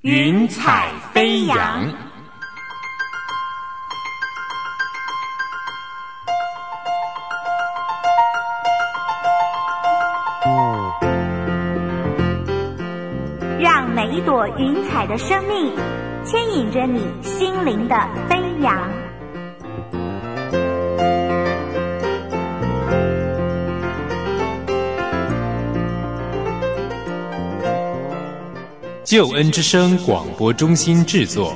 云彩飞扬。 让每一朵云彩的生命牵引着你心灵的飞扬。 救恩之声广播中心制作。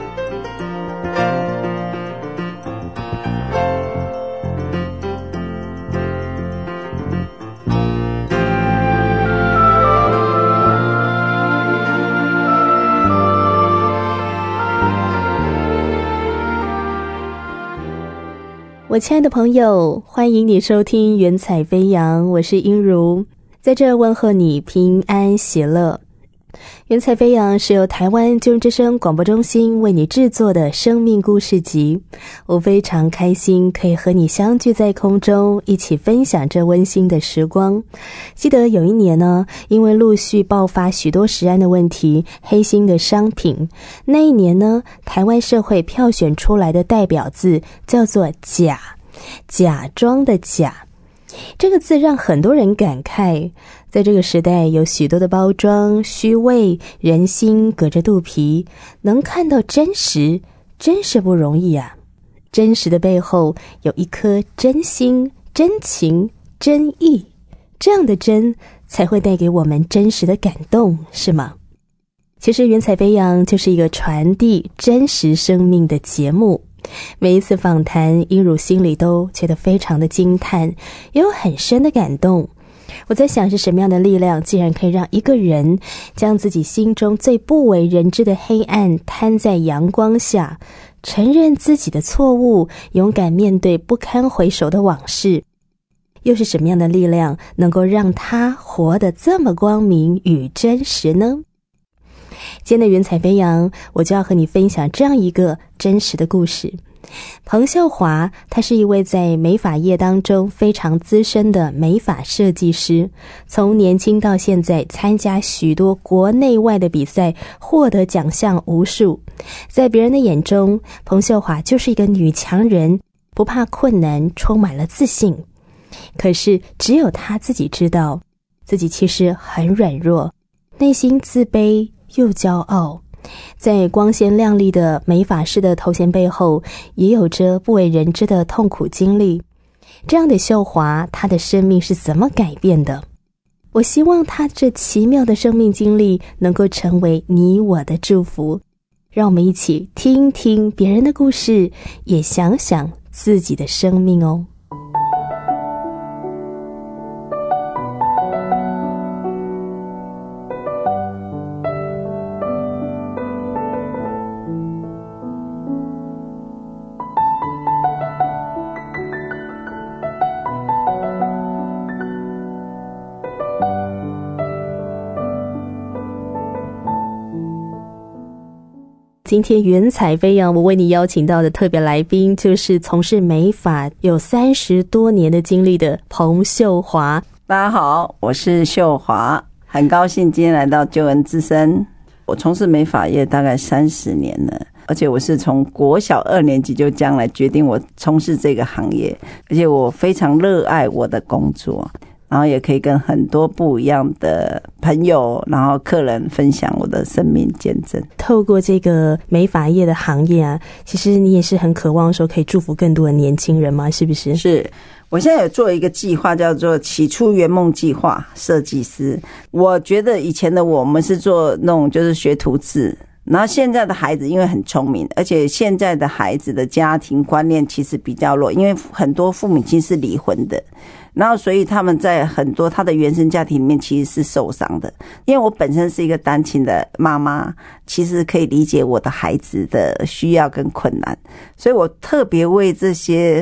我亲爱的朋友，欢迎你收听云彩飞扬，我是英如，在这问候你平安喜乐。云彩飞扬是由台湾救恩之声广播中心为你制作的生命故事集，我非常开心可以和你相聚在空中，一起分享这温馨的时光。记得有一年呢，因为陆续爆发许多食安的问题，黑心的商品，那一年呢，台湾社会票选出来的代表字叫做假，假装的假。这个字让很多人感慨，在这个时代有许多的包装虚伪，人心隔着肚皮，能看到真实真是不容易啊。真实的背后有一颗真心、真情、真意，这样的真才会带给我们真实的感动，是吗？其实云彩飞扬就是一个传递真实生命的节目，每一次访谈，英如心里都觉得非常的惊叹，也有很深的感动。我在想，是什么样的力量竟然可以让一个人将自己心中最不为人知的黑暗摊在阳光下，承认自己的错误，勇敢面对不堪回首的往事。又是什么样的力量能够让他活得这么光明与真实呢？今天的云彩飞扬，我就要和你分享这样一个真实的故事。彭秀华，他是一位在美发业当中非常资深的美发设计师，从年轻到现在参加许多国内外的比赛，获得奖项无数。在别人的眼中，彭秀华就是一个女强人，不怕困难，充满了自信。可是只有她自己知道，自己其实很软弱，内心自卑又骄傲，在光鲜亮丽的美发师的头衔背后，也有着不为人知的痛苦经历。这样的秀华，她的生命是怎么改变的？我希望她这奇妙的生命经历能够成为你我的祝福。让我们一起听听别人的故事，也想想自己的生命哦。今天云彩飞扬，我为你邀请到的特别来宾，就是从事美发有30多年的经历的彭秀华。 大家好，我是秀华，很高兴今天来到救恩之声。我从事美发业大概30年了，而且我是从国小2年级就将来决定我从事这个行业，而且我非常热爱我的工作，然后也可以跟很多不一样的朋友，然后客人分享我的生命见证。 透过这个美发业的行业啊，其实你也是很渴望说可以祝福更多的年轻人吗？是不是？ 是，我现在有做一个计划，叫做起初圆梦计划设计师。我觉得以前的我们是做那种就是学徒制，然后现在的孩子因为很聪明，而且现在的孩子的家庭观念其实比较弱，因为很多父母亲是离婚的，然后所以他们在很多他的原生家庭里面其实是受伤的。因为我本身是一个单亲的妈妈，其实可以理解我的孩子的需要跟困难，所以我特别为这些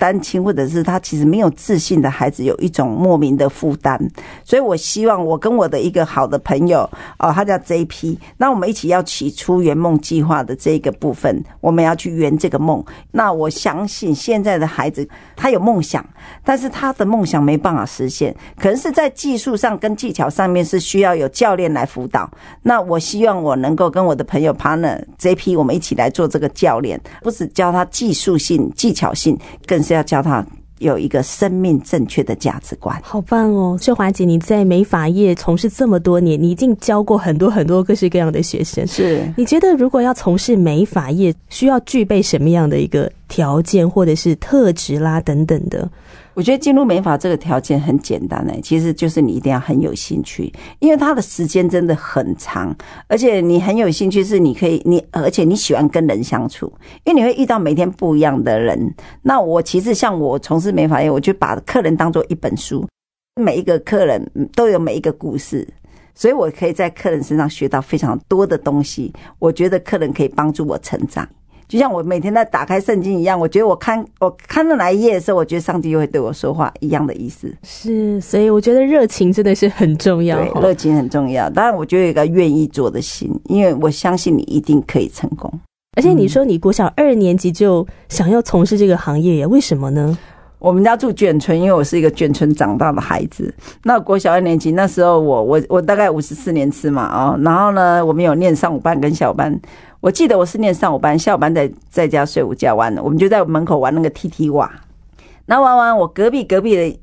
单亲或者是他其实没有自信的孩子有一种莫名的负担，所以我希望我跟我的一个好的朋友他叫 JP， 那我们一起要起初圆梦计划的这个部分，我们要去圆这个梦。那我相信现在的孩子他有梦想，但是他的梦想没办法实现，可能是在技术上跟技巧上面是需要有教练来辅导。那我希望我能够跟我的朋友 partner JP 我们一起来做这个教练，不只教他技术性技巧性，更是要教他有一个生命正确的价值观。 好棒哦，秀华姐，你在美发业从事这么多年，你已经教过很多各式各样的学生。 是， 你觉得如果要从事美发业，需要具备什么样的一个条件或者是特质啦等等的？ 我觉得进入美发这个条件很简单其实就是你一定要很有兴趣，因为它的时间真的很长，而且你很有兴趣是你可以而且你喜欢跟人相处，因为你会遇到每天不一样的人。那我其实像我从事美发业，我就把客人当作一本书，每一个客人都有每一个故事，所以我可以在客人身上学到非常多的东西。我觉得客人可以帮助我成长，就像我每天在打开圣经一样，我觉得我看到哪一页的时候，我觉得上帝又会对我说话一样的意思。 是，所以我觉得热情真的是很重要。 对，热情很重要。当然我觉得有一个愿意做的心，因为我相信你一定可以成功。 而且你说你国小2年级就想要从事这个行业耶，为什么呢？ 我们家住眷村，因为我是一个眷村长大的孩子。那国小2年级那时候我大概54年次嘛然后呢我们有念上午班跟下午班。我记得我是念上午班，下午班在家睡午觉玩，我们就在门口玩那个踢踢瓦。那玩完，我隔壁的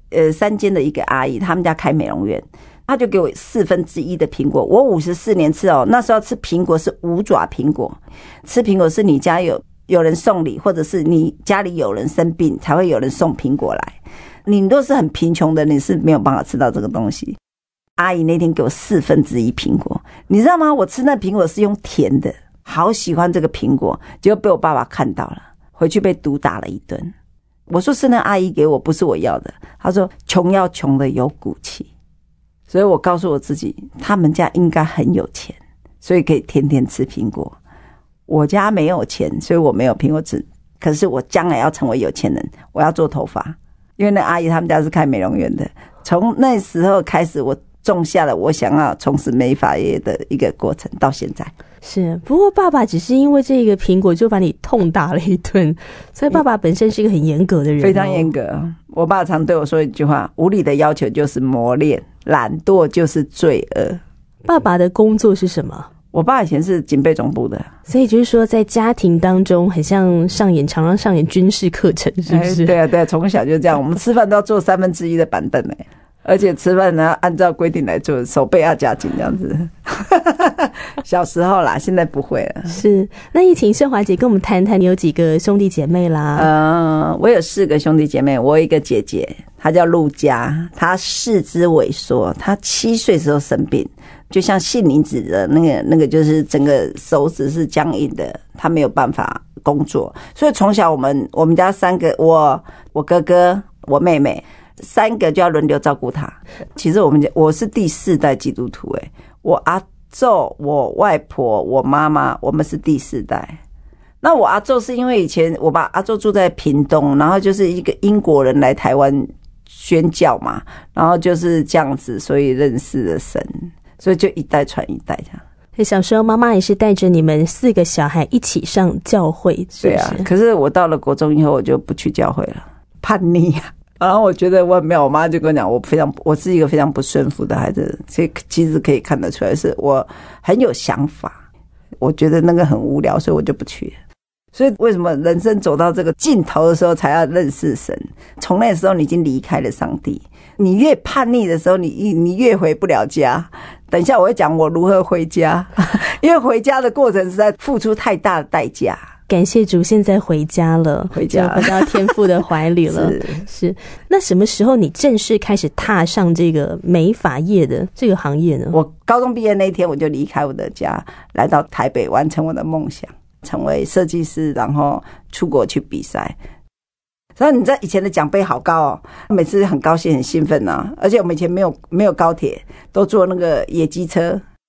3间的一个阿姨，他们家开美容院，他就给我1/4的苹果。我54年次那时候吃苹果是5爪苹果，吃苹果是你家有人送礼，或者是你家里有人生病才会有人送苹果来。你若是很贫穷的，你是没有办法吃到这个东西。阿姨那天给我1/4苹果，你知道吗？我吃那苹果是用甜的，好喜欢这个苹果，结果被我爸爸看到了，回去被毒打了一顿。我说是那阿姨给我，不是我要的。他说穷要穷的有骨气，所以我告诉我自己，他们家应该很有钱，所以可以天天吃苹果。我家没有钱，所以我没有苹果吃。可是我将来要成为有钱人，我要做头发，因为那阿姨他们家是开美容院的。从那时候开始，我种下了我想要从事美发业的一个过程，到现在。 是，不过爸爸只是因为这个苹果就把你痛打了一顿，所以爸爸本身是一个很严格的人。 非常严格。我爸常对我说一句话，无理的要求就是磨练，懒惰就是罪恶。 爸爸的工作是什么？ 我爸以前是警备总部的， 所以就是说在家庭当中很像常常上演军事课程，是不是？ 对啊，从小就这样，我们吃饭都要坐1/3的板凳而且吃饭呢按照规定来做，手背要夹紧这样子。小时候啦，现在不会了。 是，那也请秀华姐跟我们谈谈，你有几个兄弟姐妹啦？ 我有4个兄弟姐妹，我有一个姐姐，她叫陆佳，她四肢萎缩，她7岁时候生病，就像杏林子的那个就是整个手指是僵硬的，她没有办法工作，所以从小我们家3个，我哥哥，我妹妹。3个就要轮流照顾他。其实我是第4代基督徒我阿祖、我外婆、我妈妈，我们是第4代。那我阿祖是因为以前我把阿祖住在屏东，然后就是一个英国人来台湾宣教嘛，然后就是这样子，所以认识了神，所以就一代传一代这样。 小时候妈妈也是带着你们4个小孩一起上教会，是不是？ 对啊，可是我到了国中以后，我就不去教会了，叛逆啊。然后我觉得我没有，我妈就跟我讲，我是一个非常不顺服的孩子，所以其实可以看得出来是我很有想法，我觉得那个很无聊，所以我就不去了。所以为什么人生走到这个尽头的时候才要认识神？从那时候你已经离开了上帝，你越叛逆的时候，你越回不了家。等一下我会讲我如何回家，因为回家的过程实在付出太大的代价。 感谢主，现在回家了， 回到天父的怀里了。是。那什么时候你正式开始踏上这个美发业的这个行业呢？ 我高中毕业那天我就离开我的家，来到台北完成我的梦想，成为设计师，然后出国去比赛。所以你知道以前的奖杯好高每次很高兴很兴奋而且我们以前没有高铁，都坐那个野鸡车，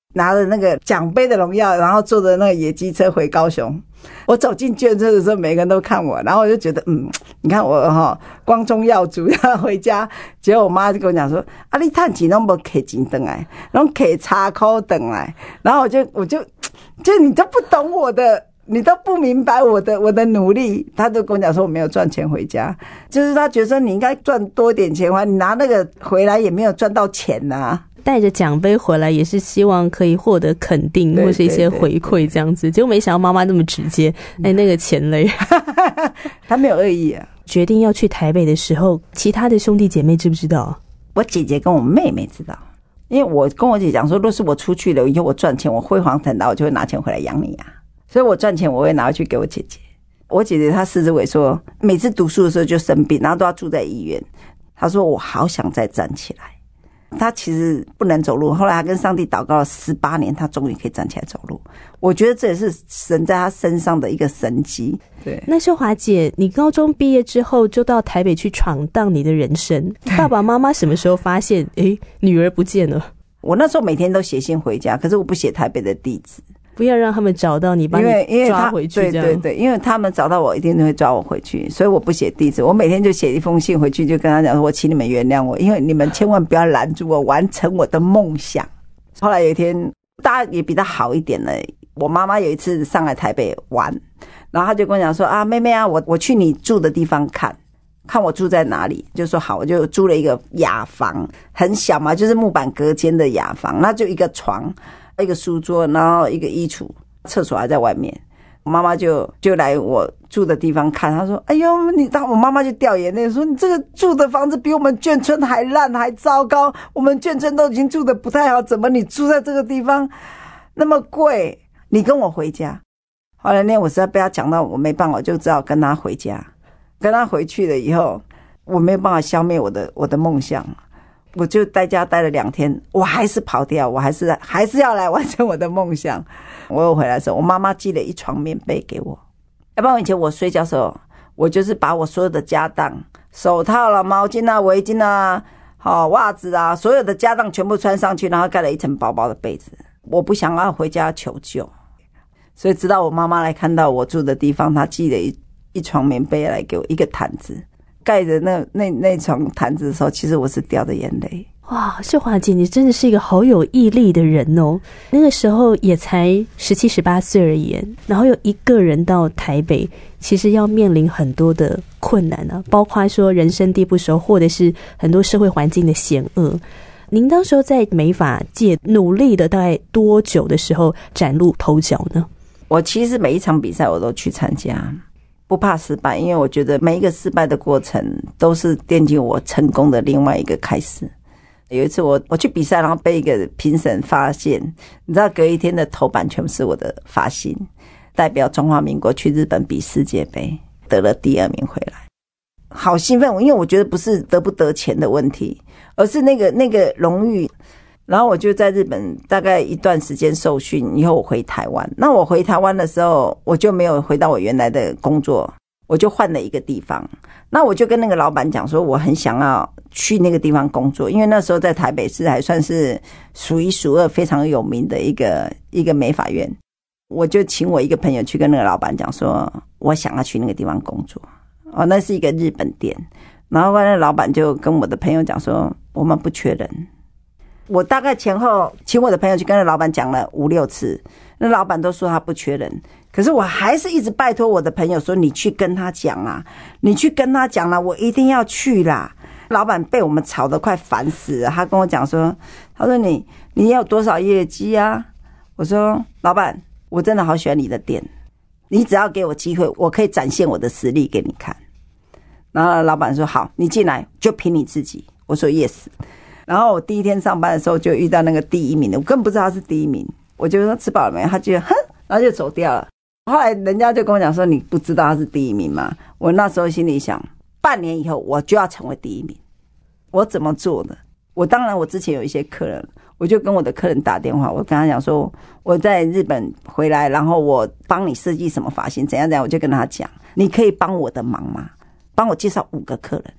拿着那个奖杯的荣耀，然后坐着那个野鸡车回高雄。我走进眷村的时候，每个人都看我，然后我就觉得，你看我光宗耀祖要回家，结果我妈就跟我讲说，啊，你赚钱都没给钱回来，然后给叉扣回来，然后我就你都不懂我的，你都不明白我的努力，他就跟我讲说我没有赚钱回家，就是他觉得说你应该赚多点钱回来，你拿那个回来也没有赚到钱啊。 带着奖杯回来也是希望可以获得肯定或是一些回馈这样子，结果没想到妈妈那么直接，那个钱嘞他没有恶意啊。 决定要去台北的时候，其他的兄弟姐妹知不知道？ 我姐姐跟我妹妹知道，因为我跟我姐讲说，若是我出去了以后我赚钱，我辉煌腾达，我就会拿钱回来养你啊。所以我赚钱我会拿回去给我姐姐。我姐姐她四肢萎缩，每次读书的时候就生病，然后都要住在医院。她说我好想再站起来。他其实不能走路，后来他跟上帝祷告了18年，他终于可以站起来走路。我觉得这也是神在他身上的一个神迹。对， 那秀华姐，你高中毕业之后就到台北去闯荡你的人生，爸爸妈妈什么时候发现女儿不见了？ 我那时候每天都写信回家，可是我不写台北的地址， 不要让他们找到你，把你抓回去。 对，因为他们找到我一定会抓我回去，所以我不写地址，我每天就写一封信回去，就跟他讲说，我请你们原谅我，因为你们千万不要拦住我完成我的梦想。后来有一天大家也比他好一点了，我妈妈有一次上来台北玩，然后他就跟我讲说，啊，妹妹啊，我去你住的地方看我住在哪里，就说好，我就租了一个雅房，很小嘛，就是木板隔间的雅房，那就一个床，一个书桌，然后一个衣橱，厕所还在外面。我妈妈就来我住的地方看，她说：“哎呦，我妈妈就掉眼泪，说你这个住的房子比我们眷村还烂还糟糕，我们眷村都已经住的不太好，怎么你住在这个地方那么贵？你跟我回家。”后来呢，我实在被她讲到我没办法，我就只好跟她回家。跟她回去了以后，我没有办法消灭我的梦想。我就在家待了2天，我还是跑掉，我还是要来完成我的梦想。我又回来的时候，我妈妈寄了一床棉被给我，要不然以前我睡觉的时候，我就是把我所有的家当，手套啦、毛巾啊、围巾啊、袜子啊，所有的家当全部穿上去，然后盖了一层薄薄的被子。我不想要回家求救，所以直到我妈妈来看到我住的地方，她寄了一床棉被来给我，一个毯子。盖着那床毯子的时候，其实我是掉的眼泪。 哇，秀华姐，你真的是一个好有毅力的人哦！那个时候也才17、18岁而已，然后又一个人到台北，其实要面临很多的困难啊，包括说人生地不熟，或者是很多社会环境的险恶。您当时候在美发界努力的大概多久的时候崭露头角呢？ 我其实每一场比赛我都去参加。不怕失败，因为我觉得每一个失败的过程都是奠定我成功的另外一个开始。有一次我去比赛，然后被一个评审发现，你知道隔一天的头版全部是我的发型，代表中华民国去日本比世界杯，得了第2名回来，好兴奋！因为我觉得不是得不得钱的问题，而是那个荣誉。然后我就在日本大概一段时间受训以后，我回台湾。那我回台湾的时候，我就没有回到我原来的工作，我就换了一个地方。那我就跟那个老板讲说，我很想要去那个地方工作，因为那时候在台北市还算是数1数2非常有名的一个美发院。我就请我一个朋友去跟那个老板讲说，我想要去那个地方工作。那是一个日本店。然后那个老板就跟我的朋友讲说，我们不缺人。我大概前后请我的朋友去跟那老板讲了5、6次，那老板都说他不缺人，可是我还是一直拜托我的朋友说，你去跟他讲啦，你去跟他讲啦，我一定要去啦。老板被我们吵得快烦死了，他跟我讲说，他说你有多少业绩啊？我说老板，我真的好喜欢你的店，你只要给我机会，我可以展现我的实力给你看。然后老板说好，你进来就凭你自己。我说 yes。然后我第一天上班的时候就遇到那个第1名的，我根本不知道他是第1名，我就说吃饱了没，他就哼，然后就走掉了。后来人家就跟我讲说，你不知道他是第1名吗？我那时候心里想，半年以后我就要成为第1名，我怎么做的？我当然我之前有一些客人，我就跟我的客人打电话，我跟他讲说我在日本回来，然后我帮你设计什么发型怎样怎样，我就跟他讲，你可以帮我的忙吗？帮我介绍5个客人，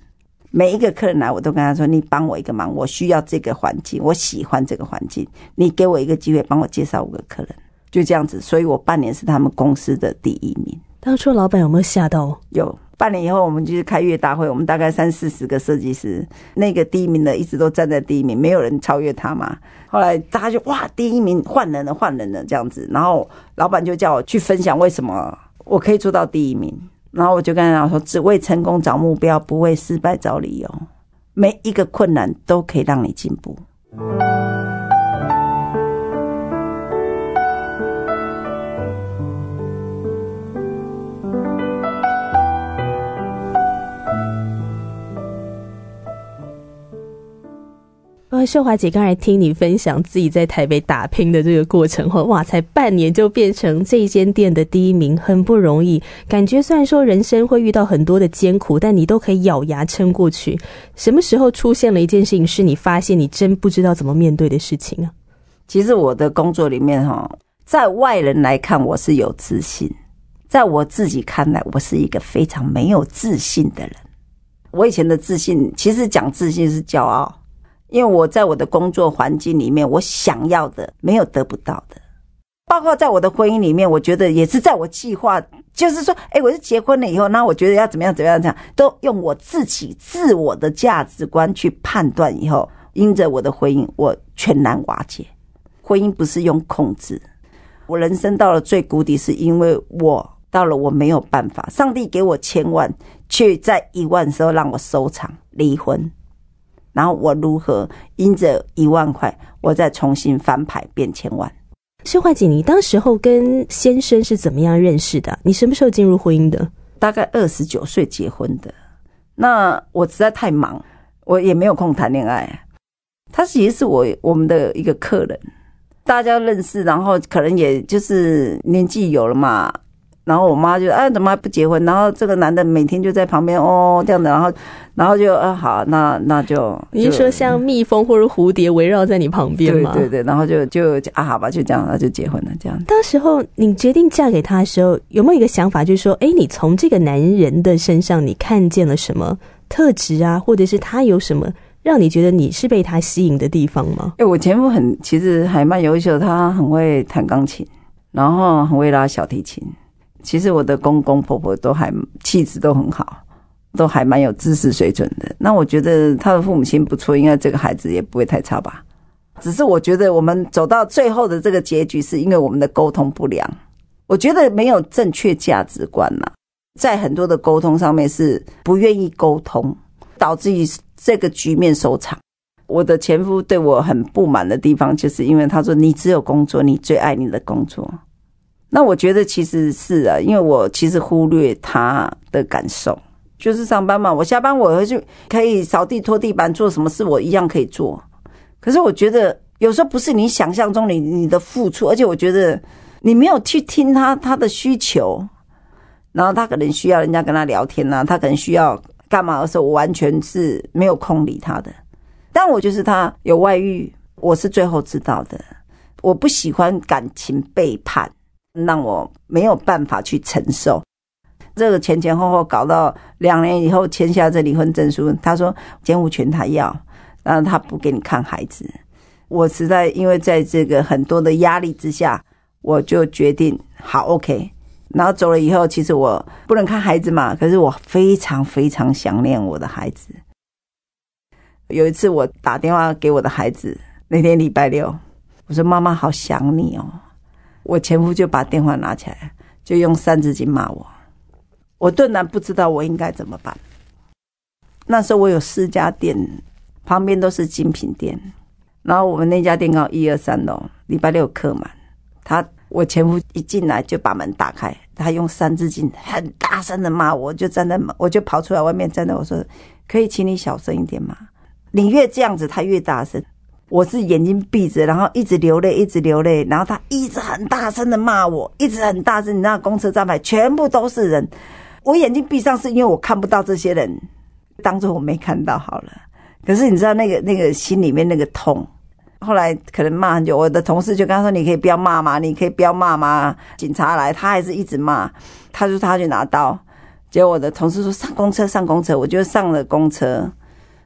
每一个客人来，我都跟他说，你帮我一个忙，我需要这个环境，我喜欢这个环境，你给我一个机会帮我介绍5个客人，就这样子。所以我半年是他们公司的第1名。 当初老板有没有吓到？ 有。半年以后我们就是开月大会，我们大概30-40个设计师，那个第1名的一直都站在第1名，没有人超越他嘛。后来大家就哇，第1名换人了这样子，然后老板就叫我去分享为什么我可以做到第1名，然后我就跟他讲说，只为成功找目标，不为失败找理由，每一个困难都可以让你进步。 秀华姐刚才听你分享自己在台北打拼的这个过程后，哇，才半年就变成这一间店的第1名，很不容易。感觉虽然说人生会遇到很多的艰苦，但你都可以咬牙撑过去。什么时候出现了一件事情是你发现你真不知道怎么面对的事情啊？ 其实我的工作里面在外人来看我是有自信，在我自己看来我是一个非常没有自信的人。我以前的自信，其实讲自信是骄傲，因为我在我的工作环境里面，我想要的没有得不到的，包括在我的婚姻里面，我觉得也是在我计划，就是说我是结婚了以后，那我觉得要怎么样都用我自己自我的价值观去判断，以后因着我的婚姻我全然瓦解。婚姻不是用控制，我人生到了最谷底是因为我到了我没有办法，上帝给我1000万，却在1万的时候让我收场离婚，然后我如何因着1万块，我再重新翻牌变1000万。 秀华姐，你当时候跟先生是怎么样认识的？你什么时候进入婚姻的？ 大概29岁结婚的。那我实在太忙，我也没有空谈恋爱。他其实是我们的一个客人，大家认识，然后可能也就是年纪有了嘛，然后我妈就怎么还不结婚？然后这个男的每天就在旁边这样的，然后就好，那就你是说像蜜蜂或者蝴蝶围绕在你旁边吗？ 对对对，然后就好吧，就这样，然后就结婚了这样。 当时候你决定嫁给他的时候，有没有一个想法，就是说，你从这个男人的身上你看见了什么特质啊，或者是他有什么让你觉得你是被他吸引的地方吗？ 我前夫其实还蛮优秀，他很会弹钢琴，然后很会拉小提琴。其实我的公公婆婆都还气质都很好，都还蛮有知识水准的。那我觉得他的父母亲不错，应该这个孩子也不会太差吧。只是我觉得我们走到最后的这个结局，是因为我们的沟通不良。我觉得没有正确价值观啦，在很多的沟通上面是不愿意沟通，导致于这个局面收场。我的前夫对我很不满的地方，就是因为他说你只有工作，你最爱你的工作。那我觉得其实是因为我其实忽略他的感受，就是上班嘛，我下班我回去可以扫地拖地板，做什么事我一样可以做。可是我觉得有时候不是你想象中你的付出，而且我觉得你没有去听他的需求，然后他可能需要人家跟他聊天啊，他可能需要干嘛的时候，我完全是没有空理他的。但我就是他有外遇，我是最后知道的。我不喜欢感情背叛，让我没有办法去承受。这个前后搞到2年以后签下这离婚证书，他说监护权他要，然后他不给你看孩子。我实在因为在这个很多的压力之下，我就决定好 OK。然后走了以后，其实我不能看孩子嘛，可是我非常非常想念我的孩子。有一次我打电话给我的孩子，那天礼拜6，我说妈妈好想你哦。我前夫就把电话拿起来，就用3字经骂我。我顿然不知道我应该怎么办。那时候我有4家店，旁边都是精品店，然后我们那家店刚好1、2、3楼，礼拜6客满。我前夫一进来就把门打开，他用3字经很大声的骂我，我就跑出来外面站着，我说可以请你小声一点吗？你越这样子他越大声。我是眼睛闭着，然后一直流泪，然后他一直很大声的骂我，一直很大声。你知道公车站牌全部都是人，我眼睛闭上是因为我看不到这些人，当作我没看到好了。可是你知道那个心里面那个痛。后来可能骂很久，我的同事就跟他说你可以不要骂吗？你可以不要骂吗？警察来他还是一直骂，他说他去拿刀。结果我的同事说上公车，我就上了公车。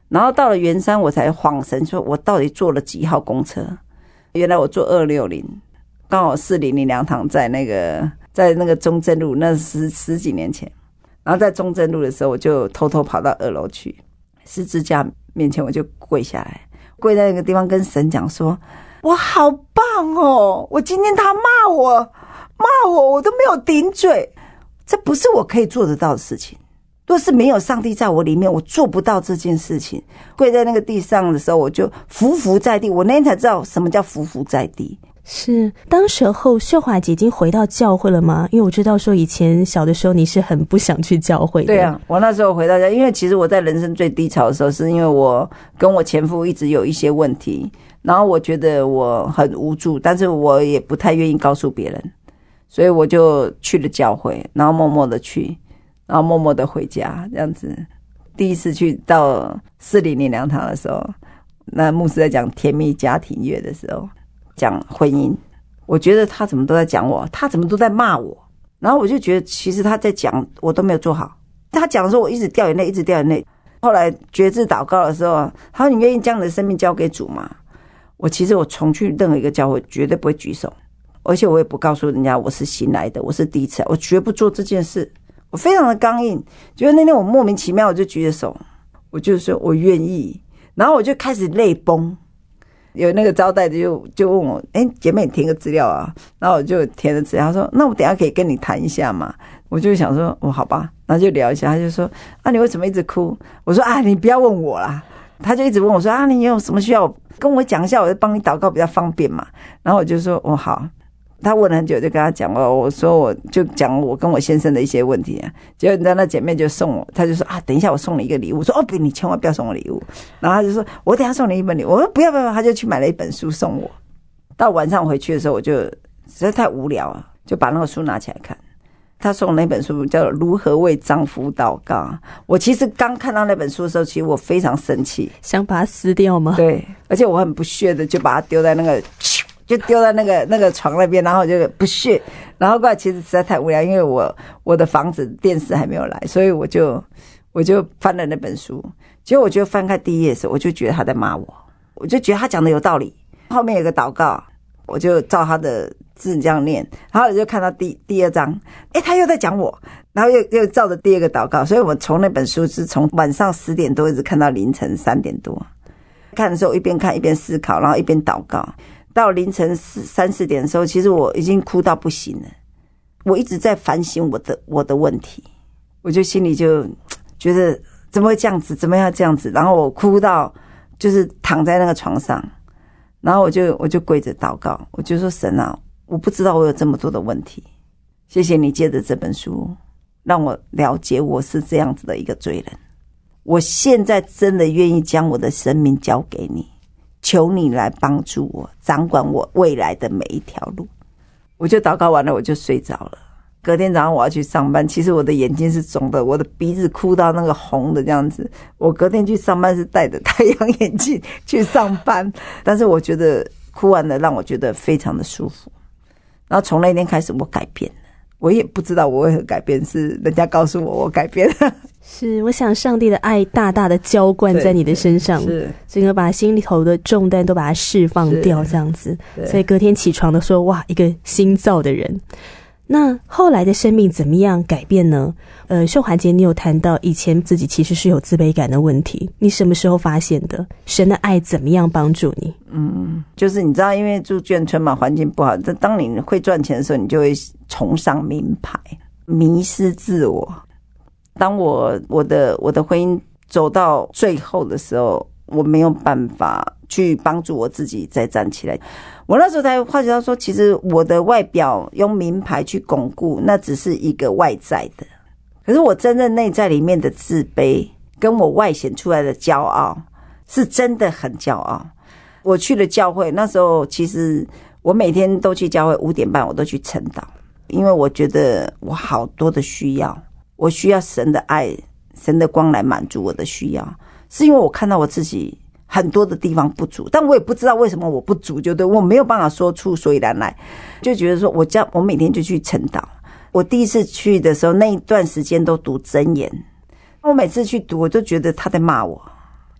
然后到了圆山，我才恍神，说我到底坐了几号公车？原来我坐260，刚好400凉堂在那个中正路，那是十几年前。然后在中正路的时候，我就偷偷跑到2楼去，十字架面前我就跪下来，跪在那个地方跟神讲说：“我好棒哦！我今天他骂我，我都没有顶嘴，这不是我可以做得到的事情。若是没有上帝在我里面，我做不到这件事情。”跪在那个地上的时候，我就匍匐在地。我那天才知道什么叫匍匐在地。 是当时候秀华姐已经回到教会了吗？因为我知道说以前小的时候你是很不想去教会的。 对啊，我那时候回到家，因为其实我在人生最低潮的时候，是因为我跟我前夫一直有一些问题，然后我觉得我很无助，但是我也不太愿意告诉别人，所以我就去了教会，然后默默的去，然后默默的回家，这样子。第一次去到400凉堂的时候，那牧师在讲甜蜜家庭乐的时候，讲婚姻，我觉得他怎么都在讲我，他怎么都在骂我，然后我就觉得其实他在讲我都没有做好，他讲的时候我一直掉眼泪，一直掉眼泪。后来决志祷告的时候，他说：“你愿意将你的生命交给主吗？”其实我从去任何一个教会绝对不会举手，而且我也不告诉人家我是新来的，我是第一次来，我绝不做这件事。我非常的刚硬，觉得那天我莫名其妙我就举着手，我就说我愿意，然后我就开始泪崩。有那个招待的就问我：“姐妹，你填个资料啊？”然后我就填了资料，他说：“那我等一下可以跟你谈一下嘛？”我就想说：“好吧。”然后就聊一下，他就说：“你为什么一直哭？”我说：“你不要问我啦。”他就一直问我说：“你有什么需要跟我讲一下，我就帮你祷告比较方便嘛。”然后我就说：“好。”他问了很久，就跟他讲我说我就讲我跟我先生的一些问题啊。结果你知道那姐妹就送我，他就说：“等一下我送你一个礼物。”我说：“不，你千万不要送我礼物。”然后他就说：“我等一下送你一本礼物。”我说：“不要，他就去买了一本书送我。到晚上回去的时候，我就实在太无聊了，就把那个书拿起来看。他送那本书叫《如何为丈夫祷告》。我其实刚看到那本书的时候，其实我非常生气， 想把它撕掉吗？ 对，而且我很不屑的就把它丢在那个。就丢在那个床那边，然后我就不屑，然后过来其实实在太无聊，因为我的房子电视还没有来，所以我就翻了那本书。结果我就翻开第一页的时候，我就觉得他在骂我，我就觉得他讲的有道理。后面有个祷告，我就照他的字这样念，然后我就看到第二章，他又在讲我，然后又照着第二个祷告，所以我从那本书是从晚上10点多一直看到凌晨3点多。看的时候一边看一边思考，然后一边祷告。到凌晨3、4点的时候，其实我已经哭到不行了。我一直在反省我的问题，我就心里就觉得怎么会这样子，怎么要这样子？然后我哭到就是躺在那个床上，然后我就跪着祷告，我就说：“神啊，我不知道我有这么多的问题，谢谢你借着这本书让我了解我是这样子的一个罪人。我现在真的愿意将我的生命交给你。”求你来帮助我，掌管我未来的每一条路。我就祷告完了，我就睡着了。隔天早上我要去上班，其实我的眼睛是肿的，我的鼻子哭到那个红的这样子。我隔天去上班是戴着太阳眼镜去上班，但是我觉得哭完了让我觉得非常的舒服。然后从那天开始我改变了，我也不知道我为何改变，是人家告诉我改变了。 是，我想上帝的爱大大的浇灌在你的身上，是整个把心里头的重担都把它释放掉这样子，所以隔天起床的时候，哇，一个新造的人。那后来的生命怎么样改变呢？秀华姐，你有谈到以前自己其实是有自卑感的问题，你什么时候发现的？神的爱怎么样帮助你？ 就是你知道，因为住眷村嘛，环境不好，当你会赚钱的时候，你就会崇尚名牌，迷失自我。当我的婚姻走到最后的时候，我没有办法去帮助我自己再站起来。我那时候才发觉到说，其实我的外表用名牌去巩固，那只是一个外在的，可是我真正内在里面的自卑跟我外显出来的骄傲是真的很骄傲。我去了教会，那时候其实我每天都去教会，5点半我都去晨祷，因为我觉得我好多的需要，我需要神的爱，神的光来满足我的需要，是因为我看到我自己很多的地方不足，但我也不知道为什么我不足，就对，我没有办法说出所以然来，就觉得说我每天就去晨祷。我第一次去的时候，那一段时间都读箴言，我每次去读我就觉得他在骂我，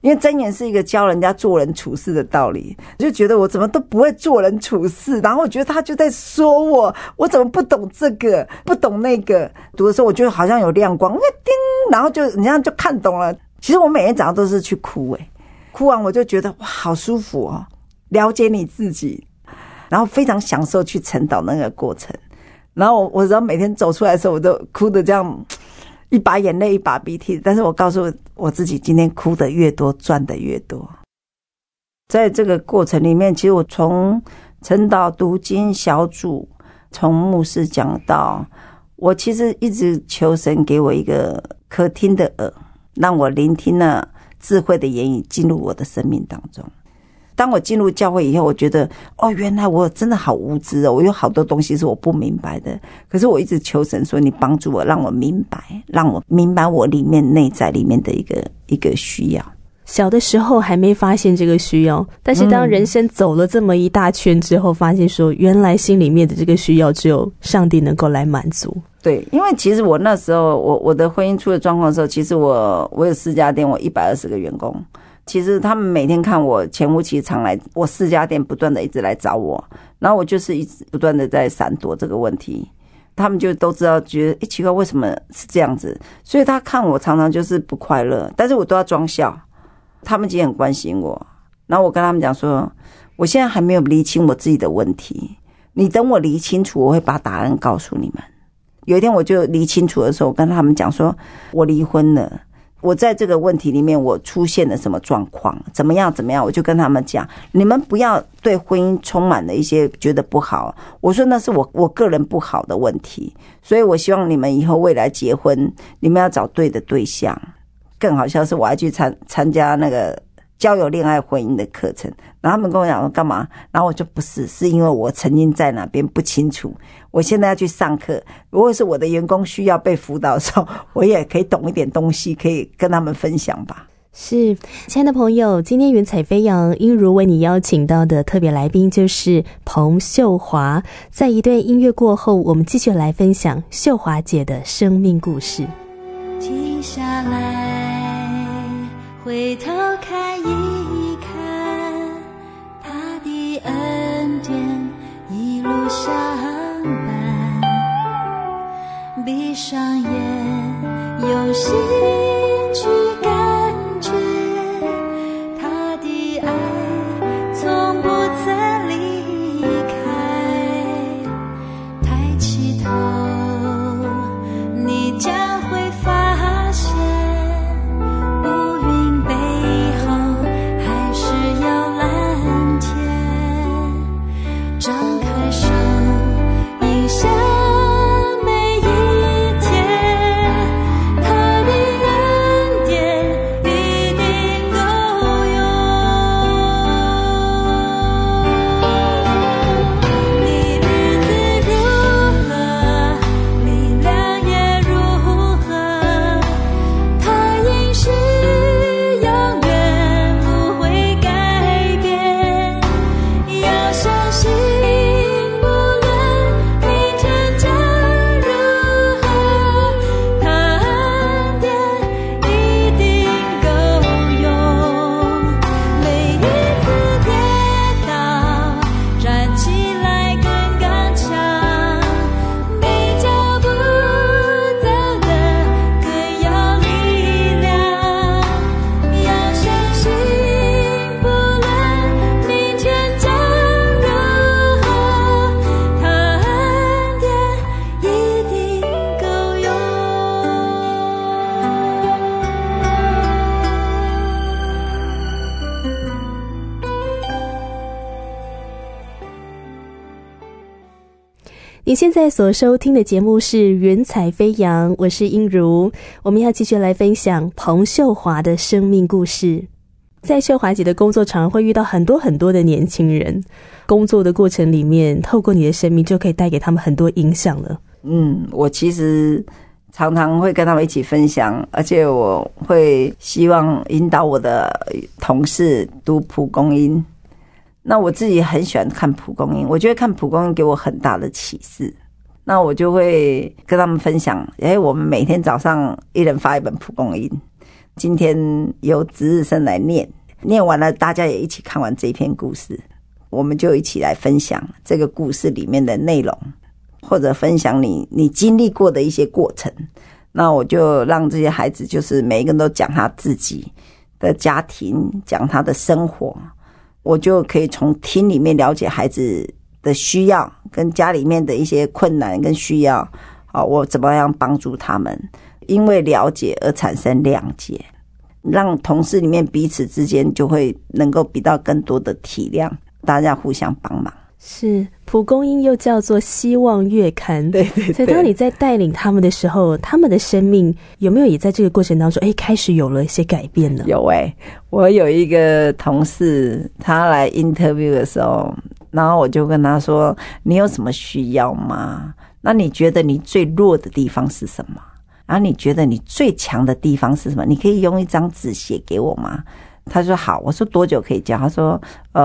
因为箴言是一个教人家做人处事的道理，就觉得我怎么都不会做人处事，然后我觉得他就在说我怎么不懂这个不懂那个。读的时候我觉得好像有亮光，叮，然后就人家就看懂了。其实我每天早上都是去哭，哭完我就觉得哇好舒服哦，了解你自己，然后非常享受去晨祷那个过程。然后我只要每天走出来的时候，我都哭得这样一把眼泪一把鼻涕，但是我告诉我自己，今天哭得越多赚得越多。在这个过程里面，其实我从晨祷读经小组，从牧师讲道，我其实一直求神给我一个可听的耳，让我聆听了智慧的言语进入我的生命当中。当我进入教会以后，我觉得原来我真的好无知哦，我有好多东西是我不明白的。可是我一直求神说，你帮助我，让我明白，让我明白我里面内在里面的一个需要。 小的时候还没发现这个需要，但是当人生走了这么一大圈之后，发现说原来心里面的这个需要只有上帝能够来满足。 对，因为其实我那时候我的婚姻出了状况的时候，其实我有4家店，我120个员工。其实他们每天看我前夫其实常来我4家店，不断的一直来找我，然后我就是一直不断的在闪躲这个问题。他们就都知道，觉得奇怪为什么是这样子，所以他看我常常就是不快乐，但是我都要装笑。他们其实很关心我，然后我跟他们讲说，我现在还没有厘清我自己的问题，你等我厘清楚，我会把答案告诉你们。有一天我就厘清楚的时候，我跟他们讲说，我离婚了，我在这个问题里面我出现了什么状况，怎么样，我就跟他们讲，你们不要对婚姻充满了一些觉得不好，我说那是我个人不好的问题，所以我希望你们以后未来结婚，你们要找对的对象。更好笑是我还去参加那个交友恋爱婚姻的课程，然后他们跟我讲说干嘛，然后我就不是因为我曾经在哪边不清楚，我现在要去上课，如果是我的员工需要被辅导的时候，我也可以懂一点东西，可以跟他们分享吧。 是，亲爱的朋友，今天云彩飞扬英如为你邀请到的特别来宾就是彭秀华。在一段音乐过后，我们继续来分享秀华姐的生命故事。 停下来，回头看一看，他的恩典一路相伴。闭上眼，用心去感觉，他的爱从不曾离开。抬起头，你将会发现，乌云背后还是有蓝天。张开手，迎向每一天，他的恩典一定够用。你日子如何，力量也如何，他应许永远不会改变。要相信，不论明天将如何，他恩典一定够用。每一次跌倒，站起来更刚强，比脚步走得更有力量。要相信，不论明天将如何，他恩典一定够用。 你现在所收听的节目是云彩飞扬，我是英如。我们要继续来分享彭秀华的生命故事。在秀华姐的工作场会遇到很多很多的年轻人，工作的过程里面，透过你的生命就可以带给他们很多影响了。 我其实常常会跟他们一起分享，而且我会希望引导我的同事读蒲公英。那我自己很喜欢看蒲公英，我觉得看蒲公英给我很大的启示。那我就会跟他们分享，我们每天早上一人发一本蒲公英， 今天由值日生来念完了，大家也一起看完这篇故事，我们就一起来分享这个故事里面的内容，或者分享你经历过的一些过程。那我就让这些孩子就是每一个人都讲他自己的家庭，讲他的生活，我就可以从听里面了解孩子的需要跟家里面的一些困难跟需要，我怎么样帮助他们，因为了解而产生谅解，让同事里面彼此之间就会能够比到更多的体谅，大家互相帮忙。 是，蒲公英又叫做希望月刊。 对对对。 所以当你在带领他们的时候，他们的生命有没有也在这个过程当中开始有了一些改变呢？ 有我有一个同事，他来 interview 的时候，然后我就跟他说，你有什么需要吗？那你觉得你最弱的地方是什么？然后你觉得你最强的地方是什么？你可以用一张纸写给我吗？他说好。我说多久可以教？他说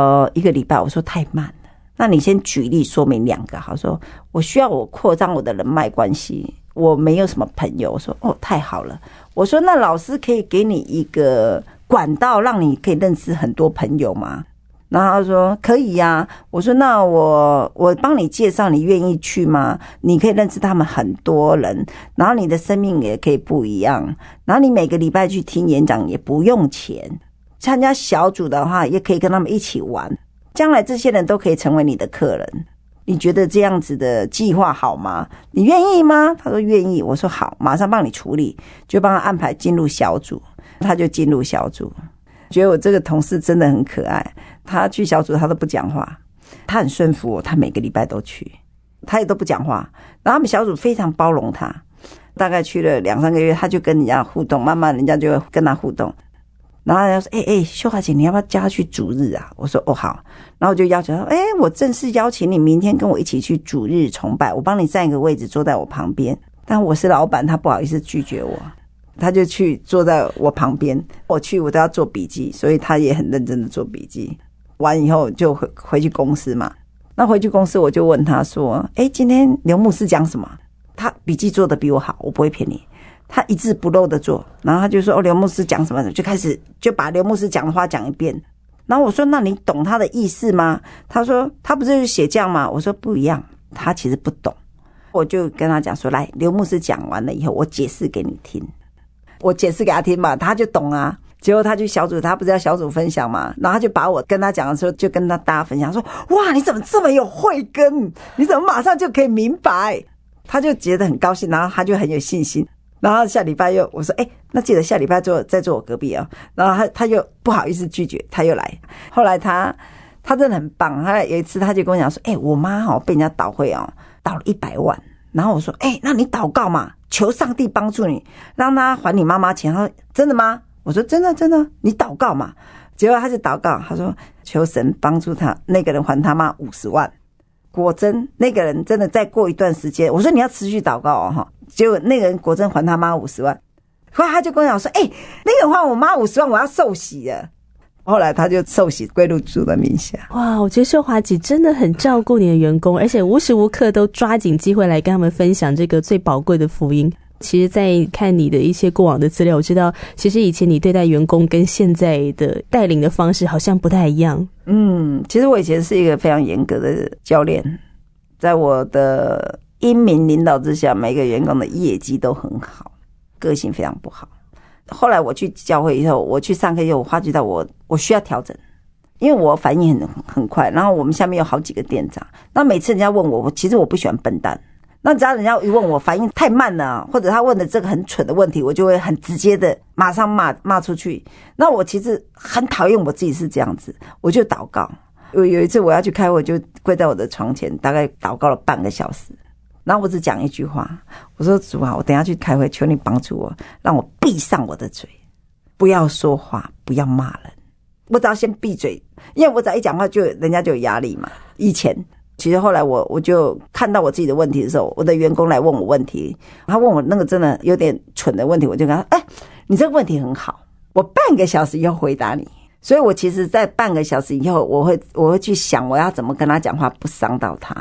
1个礼拜。我说太慢了，那你先举例说明2个。他说我需要我扩张我的人脉关系，我没有什么朋友。我说太好了。我说那老师可以给你一个管道让你可以认识很多朋友吗？然后他说可以呀。我说那我帮你介绍，你愿意去吗？你可以认识他们很多人，然后你的生命也可以不一样，然后你每个礼拜去听演讲也不用钱，参加小组的话也可以跟他们一起玩，将来这些人都可以成为你的客人。你觉得这样子的计划好吗？你愿意吗？他说愿意。我说好，马上帮你处理，就帮他安排进入小组。他就进入小组。觉得我这个同事真的很可爱，他去小组他都不讲话，他很顺服我，他每个礼拜都去，他也都不讲话，然后他们小组非常包容他，大概去了2-3个月，他就跟人家互动，慢慢人家就会跟他互动，然后人家说秀华姐你要不要叫他去主日啊？我说好。然后我就邀请他说我正式邀请你明天跟我一起去主日崇拜，我帮你占一个位置坐在我旁边，但我是老板，他不好意思拒绝我，他就去坐在我旁边，我去我都要做笔记，所以他也很认真的做笔记。完以后就回去公司嘛，那回去公司我就问他说今天刘牧师讲什么？他笔记做得比我好，我不会骗你，他一字不漏的做，然后他就说刘牧师讲什么，就开始就把刘牧师讲的话讲一遍。然后我说那你懂他的意思吗？他说他不是写这样吗？我说不一样，他其实不懂。我就跟他讲说来，刘牧师讲完了以后我解释给你听，我解释给他听嘛，他就懂啊。结果他去小组，他不是要小组分享嘛，然后他就把我跟他讲的时候就跟他大家分享说哇你怎么这么有慧根，你怎么马上就可以明白，他就觉得很高兴，然后他就很有信心。然后下礼拜又我说那记得下礼拜再坐我隔壁啊。然后他又不好意思拒绝，他又来。后来他真的很棒，他有一次他就跟我讲说我妈被人家倒会倒了100万，然后我说那你祷告嘛，求上帝帮助你让他还你妈妈钱。他说真的吗？我说真的，你祷告嘛。结果他就祷告，他说求神帮助他那个人还他妈50万。果真那个人真的再过一段时间，我说你要持续祷告结果那个人果真还他妈50万。后来他就跟我讲说那个人还我妈50万，我要受洗了。后来他就受洗归入主的名下。 哇，我觉得秀华姐真的很照顾你的员工，而且无时无刻都抓紧机会来跟他们分享这个最宝贵的福音。其实在看你的一些过往的资料，我知道其实以前你对待员工跟现在的带领的方式好像不太一样。 其实我以前是一个非常严格的教练，在我的英明领导之下，每个员工的业绩都很好，个性非常不好。后来我去教会以后，我去上课以后，我发觉到我需要调整，因为我反应很快，然后我们下面有好几个店长，那每次人家问我其实我不喜欢笨蛋，那只要人家一问我反应太慢了，或者他问的这个很蠢的问题，我就会很直接的马上骂出去。那我其实很讨厌我自己是这样子，我就祷告。有一次我要去开会，就跪在我的床前，大概祷告了半个小时，然后我只讲一句话，我说主啊，我等一下去开会，求你帮助我，让我闭上我的嘴，不要说话，不要骂人。我只要先闭嘴，因为我只要一讲话人家就有压力嘛。以前其实后来我就看到我自己的问题的时候，我的员工来问我问题，他问我那个真的有点蠢的问题，我就跟他你这个问题很好，我半个小时以后回答你。所以我其实在半个小时以后，我会去想我要怎么跟他讲话不伤到他。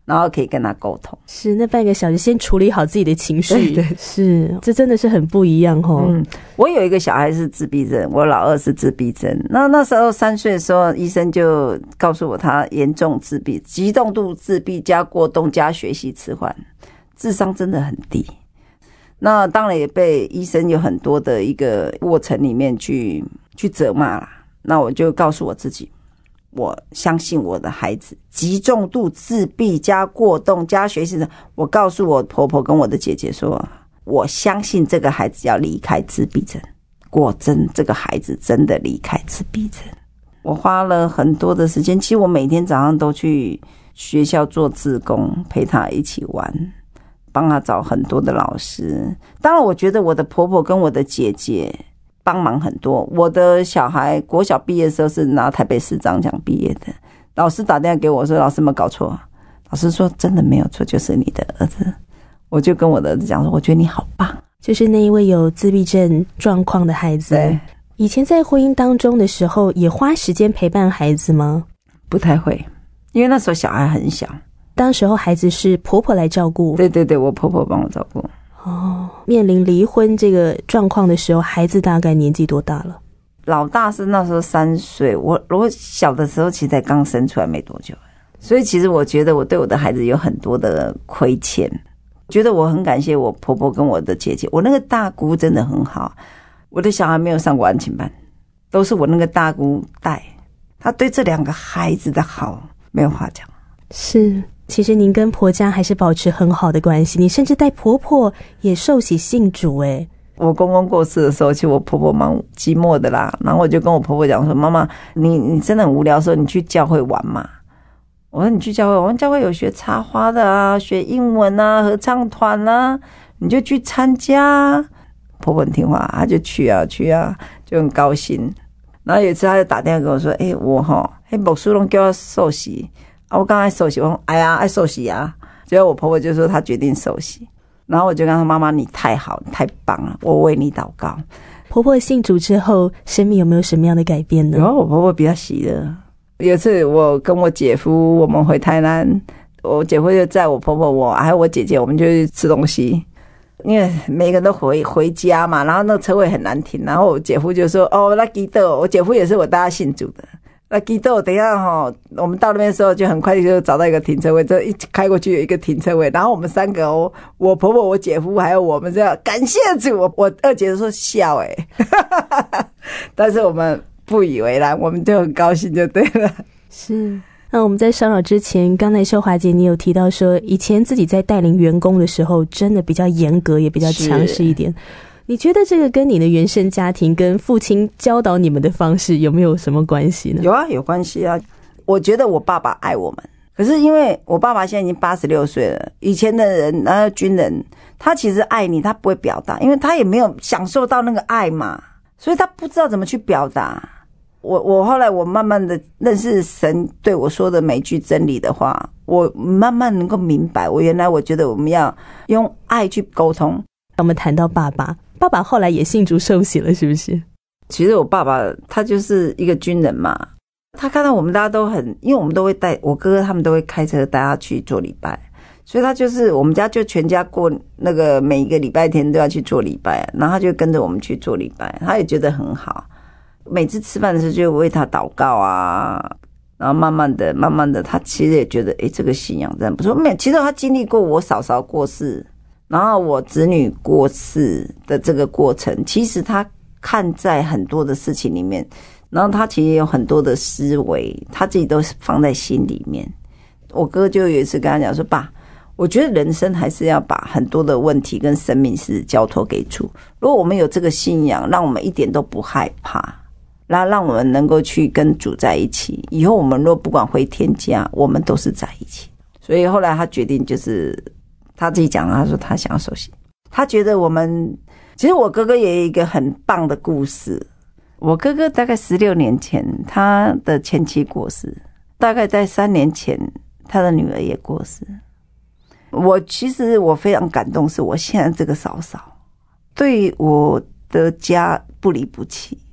然后可以跟他沟通。 是那半个小时先处理好自己的情绪， 对， 是这真的是很不一样哦。 我有一个小孩是自闭症，我老二是自闭症。那时候3岁的时候，医生就告诉我他严重自闭，极重度自闭加过动加学习迟缓，智商真的很低。那当然也被医生有很多的一个过程里面去责骂啦。那我就告诉我自己，我相信我的孩子极重度自闭加过动加学习，我告诉我婆婆跟我的姐姐说，我相信这个孩子要离开自闭症。果真这个孩子真的离开自闭症。我花了很多的时间，其实我每天早上都去学校做志工，陪他一起玩，帮他找很多的老师。当然我觉得我的婆婆跟我的姐姐帮忙很多。我的小孩国小毕业的时候是拿台北市长奖毕业的，老师打电话给我说，老师有没有搞错？老师说真的没有错，就是你的儿子。我就跟我的儿子讲说，我觉得你好棒， 就是那一位有自闭症状况的孩子。 对， 以前在婚姻当中的时候也花时间陪伴孩子吗？ 不太会，因为那时候小孩很小。 当时候孩子是婆婆来照顾。 对对对，我婆婆帮我照顾。 哦，面临离婚这个状况的时候，孩子大概年纪多大了？ 老大是那时候3岁，我小的时候其实才刚生出来没多久，所以其实我觉得我对我的孩子有很多的亏欠，觉得我很感谢我婆婆跟我的姐姐。我那个大姑真的很好，我的小孩没有上过安亲班，都是我那个大姑带，她对这2个孩子的好没有话讲。 是，其实您跟婆家还是保持很好的关系，你甚至带婆婆也受洗信主耶。 我公公过世的时候，其实我婆婆蛮寂寞的啦，然后我就跟我婆婆讲说，妈妈，你真的很无聊的时候，你去教会玩嘛。我说你去教会，我们教会有学插花的啊，学英文啊，合唱团啊，你就去参加。婆婆很听话，她就去啊，就很高兴。然后有一次她就打电话跟我说，我牧师都叫我受洗啊，我刚才受洗，我说哎呀爱受洗啊。结果我婆婆就说她决定受洗，然后我就跟她说，妈妈你太好，你太棒了，我为你祷告。 婆婆信主之后，生命有没有什么样的改变呢？ 然后我婆婆比较喜乐。有一次我跟我姐夫我们回台南，我姐夫就载我婆婆我还有我姐姐，我们就去吃东西，因为每个人都回家嘛，然后那个车位很难停，然后我姐夫就说那基豆，我姐夫也是我大家信主的，那基豆等一下我们到那边的时候就很快就找到一个停车位，这一开过去有一个停车位，然后我们3个我婆婆我姐夫还有我们这样感谢主，我二姐就说笑但是我们不以为然，我们就很高兴就对了。 是。那我们在骚扰之前，刚才秀华姐你有提到说，以前自己在带领员工的时候真的比较严格，也比较强势一点。你觉得这个跟你的原生家庭跟父亲教导你们的方式有没有什么关系呢？ 有啊，有关系啊。我觉得我爸爸爱我们，可是因为我爸爸现在已经86岁了，以前的人军人他其实爱你，他不会表达，因为他也没有享受到那个爱嘛，所以他不知道怎么去表达。我后来我慢慢的认识神对我说的每句真理的话，我慢慢能够明白，原来我觉得我们要用爱去沟通。 我们谈到爸爸后来也信主受洗了，是不是？ 其实我爸爸他就是一个军人嘛，他看到我们大家都很，因为我们都会带我哥哥他们都会开车带他去做礼拜，所以他就是我们家就全家过那个每一个礼拜天都要去做礼拜，然后他就跟着我们去做礼拜，他也觉得很好。每次吃饭的时候就为他祷告啊，然后慢慢的他其实也觉得这个信仰真的不错。其实他经历过我嫂嫂过世，然后我子女过世的这个过程，其实他看在很多的事情里面，然后他其实有很多的思维，他自己都放在心里面。我哥就有一次跟他讲说，爸，我觉得人生还是要把很多的问题跟生命是交托给主，如果我们有这个信仰，让我们一点都不害怕，然后让我们能够去跟主在一起，以后我们若不管回天家，我们都是在一起。所以后来他决定，就是他自己讲，他说他想要受洗。他觉得其实我哥哥也有一个很棒的故事。我哥哥大概16年前他的前妻过世，大概在3年前他的女儿也过世。其实我非常感动，是我现在这个嫂嫂对我的家不离不弃。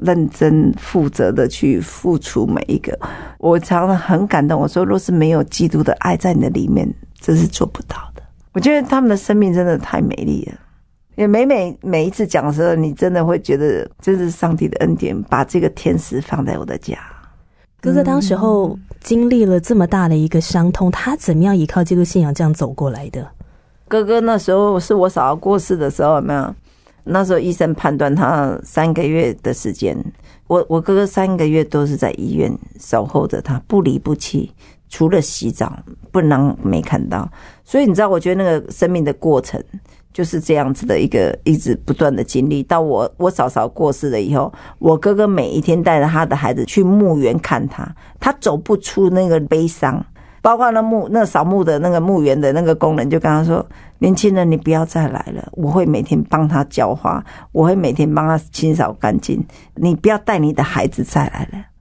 认真负责的去付出每一个。我常常很感动，我说若是没有基督的爱在你的里面，这是做不到的。我觉得他们的生命真的太美丽了，也每一次讲的时候，你真的会觉得这是上帝的恩典，把这个天使放在我的家。 哥哥当时候经历了这么大的一个伤痛，他怎么样依靠基督信仰这样走过来的？ 哥哥那时候是我嫂嫂过世的时候，有没有？那时候医生判断他3个月的时间，我哥哥3个月都是在医院守候着他，不离不弃，除了洗澡不能没看到。所以你知道，我觉得那个生命的过程就是这样子的一个一直不断的经历。到我嫂嫂过世了以后，我哥哥每一天带着他的孩子去墓园看他，他走不出那个悲伤。包括那扫墓的那个墓园的那个工人就跟他说，年轻人你不要再来了，我会每天帮他浇花，我会每天帮他清扫干净，你不要带你的孩子再来了。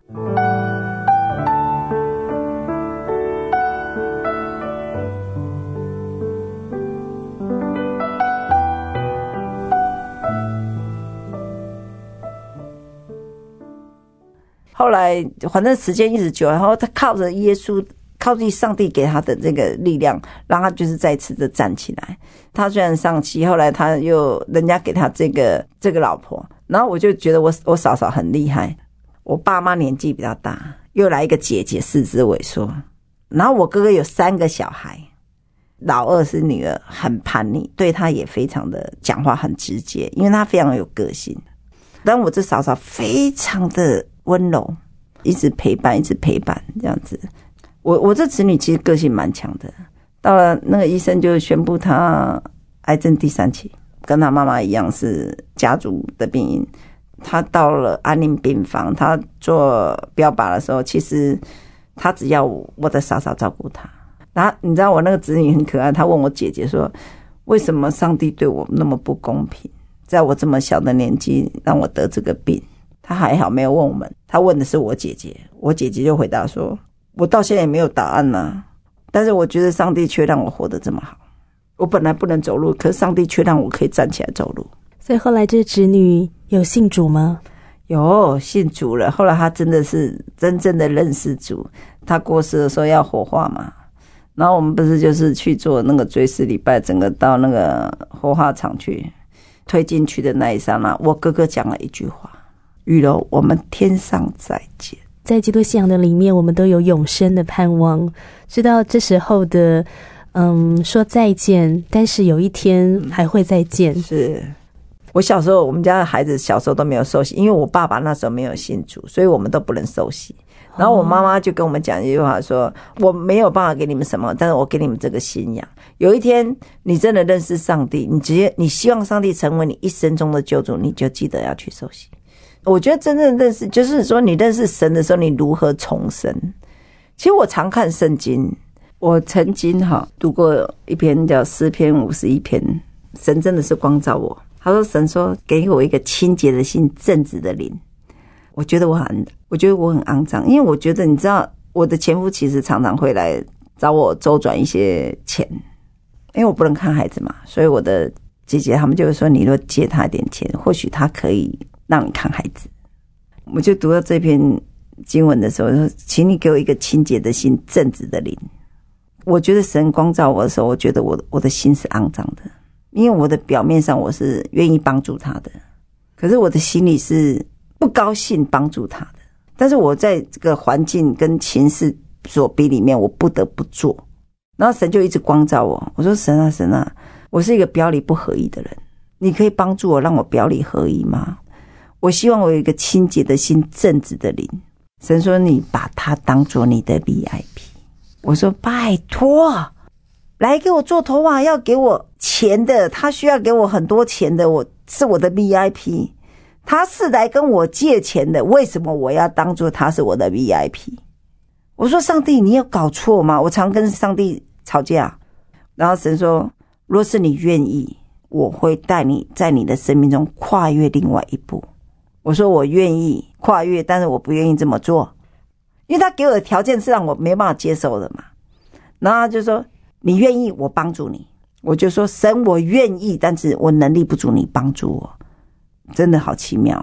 后来反正时间一直久，然后他靠着耶稣，靠近上帝给他的这个力量，让他就是再次的站起来。他虽然丧气，后来他又人家给他这个老婆，然后我就觉得我嫂嫂很厉害。我爸妈年纪比较大，又来一个姐姐四肢萎缩，然后我哥哥有3个小孩，老二是女儿，很叛逆，对他也非常的讲话很直接，因为他非常有个性。但我这嫂嫂非常的温柔，一直陪伴这样子。我这子女其实个性蛮强的，到了那个医生就宣布他癌症第3期，跟他妈妈一样是家族的病因。他到了安宁病房，他做标靶的时候，其实他只要我的嫂嫂照顾他。然后你知道我那个子女很可爱，他问我姐姐说，为什么上帝对我那么不公平，在我这么小的年纪让我得这个病。他还好没有问我们，他问的是我姐姐，我姐姐就回答说，我到现在也没有答案啊，但是我觉得上帝却让我活得这么好。我本来不能走路，可是上帝却让我可以站起来走路。 所以后来这侄女有信主吗？ 有信主了，后来他真的是真正的认识主。他过世的时候要火化嘛，然后我们不是就是去做那个追思礼拜，整个到那个火化场去推进去的那一刹那，我哥哥讲了一句话，雨柔，我们天上再见。 在基督信仰的里面，我们都有永生的盼望，知道这时候的说再见，但是有一天还会再见。 是我小时候，我们家的孩子小时候都没有受洗，因为我爸爸那时候没有信主，所以我们都不能受洗。然后我妈妈就跟我们讲一句话说，我没有办法给你们什么，但是我给你们这个信仰。有一天你真的认识上帝，你希望上帝成为你一生中的救主，你就记得要去受洗。我觉得真正认识，就是说你认识神的时候，你如何重生。其实我常看圣经，我曾经读过一篇叫诗篇51篇，神真的是光照我。他说，神说给我一个清洁的心，正直的灵。我觉得我很肮脏，因为我觉得你知道，我的前夫其实常常会来找我周转一些钱，因为我不能看孩子嘛，所以我的姐姐他们就会说，你若借他一点钱，或许他可以让你看孩子。我就读到这篇经文的时候说，请你给我一个清洁的心，正直的灵。我觉得神光照我的时候，我觉得我的心是肮脏的，因为我的表面上我是愿意帮助他的，可是我的心里是不高兴帮助他的。但是我在这个环境跟情势所逼里面，我不得不做。然后神就一直光照我，我说神啊神啊，我是一个表里不合一的人，你可以帮助我，让我表里合一吗？我希望我有一个清洁的心，正直的灵。神说，你把他当作你的 VIP。 我说拜托，来给我做头发要给我钱的，他需要给我很多钱的，我是我的 VIP。 他是来跟我借钱的，为什么我要当作他是我的 VIP？ 我说上帝，你有搞错吗？我常跟上帝吵架。然后神说，若是你愿意，我会带你在你的生命中跨越另外一步。我说我愿意跨越，但是我不愿意这么做，因为他给我的条件是让我没办法接受的嘛。然后他就说，你愿意我帮助你。我就说神，我愿意，但是我能力不足，你帮助我。真的好奇妙。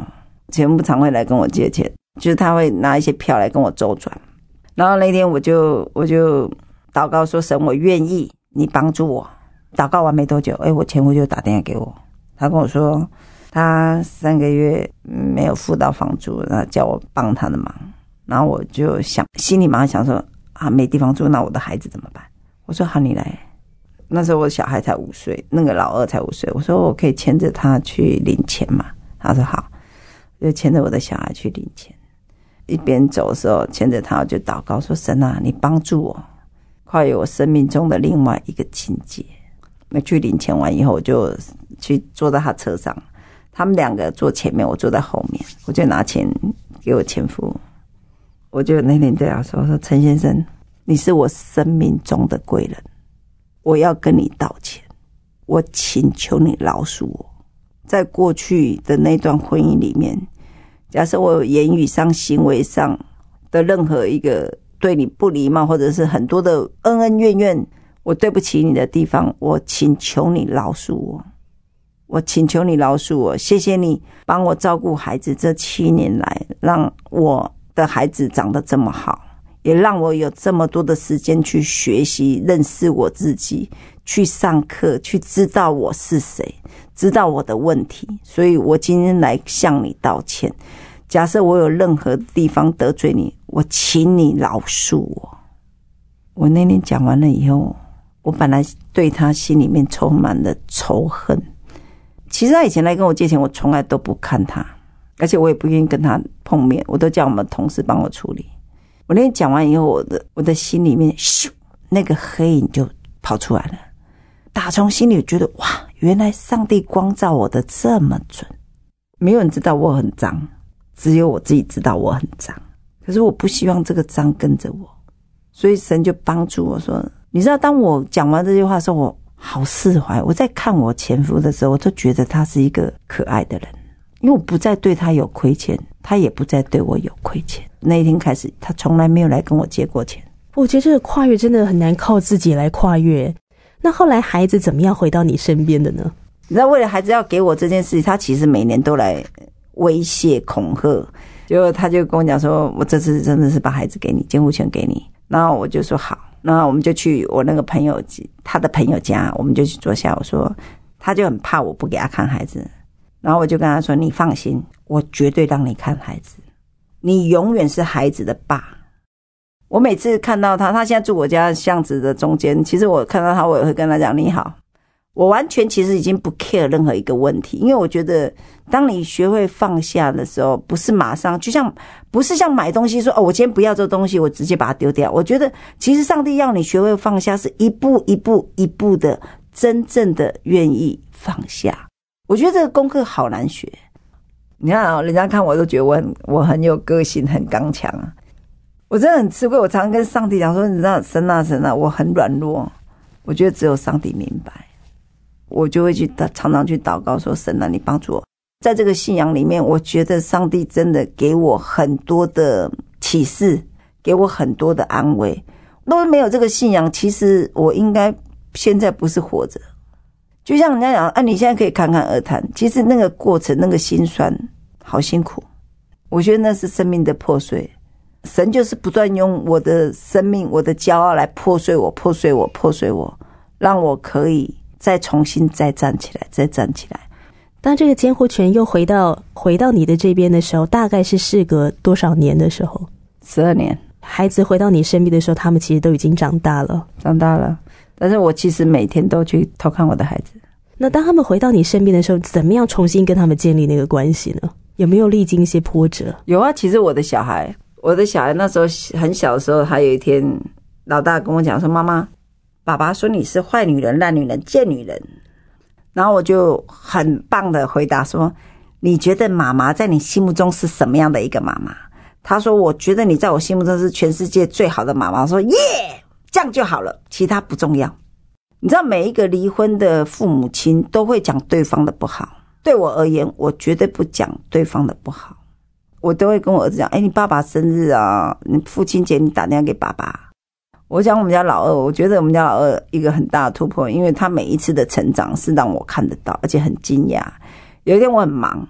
全部常会来跟我借钱，就是他会拿一些票来跟我周转。然后那天我就祷告说，神，我愿意你帮助我。祷告完没多久，我前夫就打电话给我，他跟我说他3个月没有付到房租，然后叫我帮他的忙。然后我就心里马上想说没地方住，那我的孩子怎么办？我说好，你来。那时候我小孩才5岁，那个老二才5岁，我说我可以牵着他去领钱嘛？他说好，就牵着我的小孩去领钱。一边走的时候牵着他，我就祷告说，神啊，你帮助我跨越我生命中的另外一个境界。那去领钱完以后，我就去坐在他车上，他们2个坐前面，我坐在后面，我就拿钱给我前夫。我就那天对他说，陈先生，你是我生命中的贵人，我要跟你道歉，我请求你饶恕我。在过去的那段婚姻里面，假设我有言语上行为上的任何一个对你不礼貌，或者是很多的恩恩怨怨，我对不起你的地方，我请求你饶恕我，我请求你饶恕我。谢谢你帮我照顾孩子这7年来，让我的孩子长得这么好，也让我有这么多的时间去学习认识我自己，去上课，去知道我是谁，知道我的问题。所以我今天来向你道歉，假设我有任何地方得罪你，我请你饶恕我。我那天讲完了以后，我本来对他心里面充满了仇恨。其实他以前来跟我借钱，我从来都不看他，而且我也不愿意跟他碰面，我都叫我们同事帮我处理。我那天讲完以后，我的心里面咻，那个黑影就跑出来了。打从心里觉得，哇，原来上帝光照我的这么准。没有人知道我很脏，只有我自己知道我很脏。可是我不希望这个脏跟着我，所以神就帮助我说，你知道当我讲完这句话的时候，我好释怀。我在看我前夫的时候，我都觉得他是一个可爱的人，因为我不再对他有亏欠，他也不再对我有亏欠。那一天开始，他从来没有来跟我借过钱。 我觉得这个跨越真的很难靠自己来跨越。那后来孩子怎么样回到你身边的呢？ 你知道为了孩子要给我这件事，他其实每年都来威胁恐吓，结果他就跟我讲说，我这次真的是把孩子给你，监护权给你。然后我就说好，那我们就去我那个朋友他的朋友家，我们就去坐下。我说他就很怕我不给他看孩子，然后我就跟他说，你放心，我绝对让你看孩子，你永远是孩子的爸。我每次看到他现在住我家巷子的中间，其实我看到他我也会跟他讲你好。我完全其实已经不 care 任何一个问题，因为我觉得当你学会放下的时候，不是马上就像不是像买东西说我今天不要这东西我直接把它丢掉。我觉得其实上帝要你学会放下，是一步一步一步的真正的愿意放下。我觉得这个功课好难学。你看人家看我都觉得我很有个性，很刚强啊。我真的很吃亏，我常常跟上帝讲说，你知道神啊，我很软弱，我觉得只有上帝明白。我就会常常去祷告说，神啊，你帮助我。在这个信仰里面，我觉得上帝真的给我很多的启示，给我很多的安慰。如果没有这个信仰，其实我应该现在不是活着。就像人家讲你现在可以侃侃而谈，其实那个过程，那个心酸好辛苦。我觉得那是生命的破碎，神就是不断用我的生命，我的骄傲来破碎我，让我可以再重新再站起来。 当这个监护权又回到你的这边的时候，大概是事隔多少年的时候 ？12年。 孩子回到你身边的时候，他们其实都已经长大了。 但是我其实每天都去偷看我的孩子。 那当他们回到你身边的时候，怎么样重新跟他们建立那个关系呢？有没有历经一些波折？ 有啊，其实我的小孩那时候很小的时候，他有一天老大跟我讲说，妈妈，爸爸说你是坏女人、烂女人、贱女人。然后我就很棒的回答说，你觉得妈妈在你心目中是什么样的一个妈妈？他说，我觉得你在我心目中是全世界最好的妈妈。我说耶，这样就好了，其他不重要。你知道每一个离婚的父母亲都会讲对方的不好，对我而言，我绝对不讲对方的不好。我都会跟我儿子讲，你爸爸生日啊，你父亲节你打电话给爸爸。我讲我们家老二，我觉得我们家老二一个很大的突破，因为他每一次的成长是让我看得到，而且很惊讶。有一天我很忙，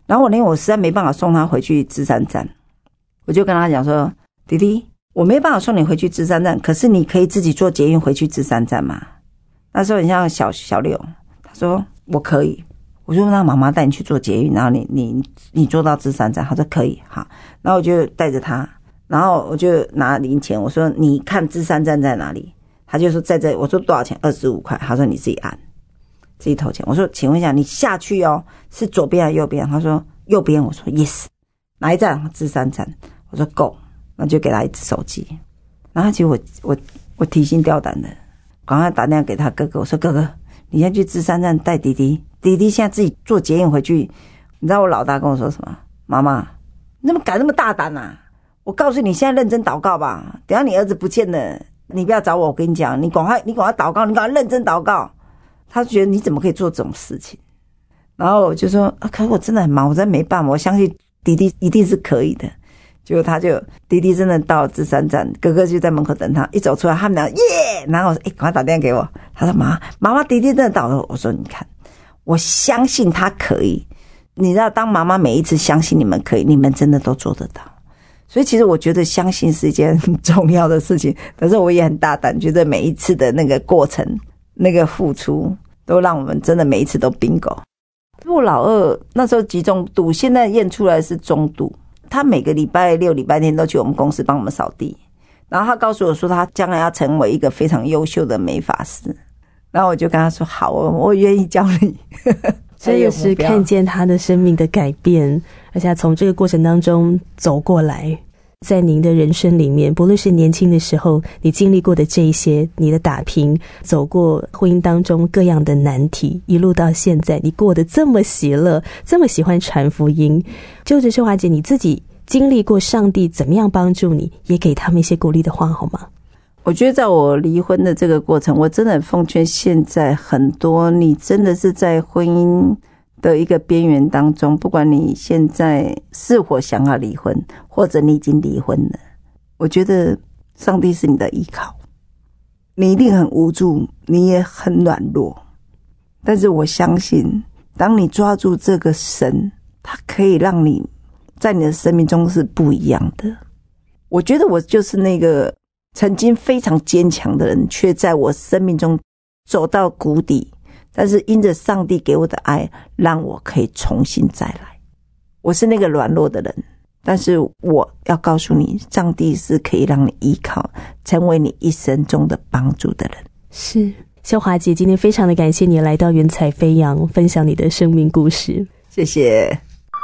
然后我实在没办法送他回去芝山站，我就跟他讲说，弟弟，我没办法送你回去芝山站，可是你可以自己坐捷运回去芝山站吗？那时候很像小六，他说我可以。我就让妈妈带你去坐捷运，然后你坐到芝山站，他说可以，好，然后我就带着他，然后我就拿零钱，我说你看芝山站在哪里？他就说在这里，我说多少钱？25块，他说你自己按，自己投钱。我说请问一下，你下去哦，是左边还是右边？他说右边，我说 yes， 哪一站？芝山站，我说够，那就给他一只手机，然后其实我提心吊胆的，赶快打电话给他哥哥，我说哥哥，你先去芝山站带弟弟。弟弟现在自己坐捷运回去，你知道我老大跟我说什么？妈妈，你怎么敢那么大胆啊？我告诉你，现在认真祷告吧。等一下你儿子不见了，你不要找我。我跟你讲，你赶快祷告，你赶快认真祷告。他觉得你怎么可以做这种事情？然后我就说可是我真的很忙，我真的没办法。我相信弟弟一定是可以的。结果弟弟真的到芝山站，哥哥就在门口等他。一走出来，他们俩耶，然后我说赶快打电话给我。他说妈妈，弟弟真的到了。我说你看。我相信他可以，你知道，当妈妈每一次相信你们可以，你们真的都做得到。所以其实我觉得相信是一件很重要的事情，但是我也很大胆，觉得每一次的那个过程、那个付出，都让我们真的每一次都 bingo。我老二那时候集中度，现在验出来是中度，他每个礼拜六、礼拜天都去我们公司帮我们扫地，然后他告诉我说，他将来要成为一个非常优秀的美发师。然后我就跟他说好，我愿意教你。 真的是看见他的生命的改变，而且从这个过程当中走过来。在您的人生里面，不论是年轻的时候你经历过的这一些，你的打拼，走过婚姻当中各样的难题，一路到现在你过得这么喜乐，这么喜欢传福音，就是秀华姐你自己经历过上帝怎么样帮助你，也给他们一些鼓励的话好吗？ 我觉得在我离婚的这个过程，我真的很奉劝现在很多你真的是在婚姻的一个边缘当中，不管你现在是否想要离婚，或者你已经离婚了，我觉得上帝是你的依靠。你一定很无助，你也很软弱，但是我相信当你抓住这个神，他可以让你在你的生命中是不一样的。我觉得我就是那个曾经非常坚强的人，却在我生命中走到谷底，但是因着上帝给我的爱，让我可以重新再来。我是那个软弱的人，但是我要告诉你，上帝是可以让你依靠，成为你一生中的帮助的人。 是，秀华姐今天非常的感谢你来到云彩飞扬，分享你的生命故事。 谢谢。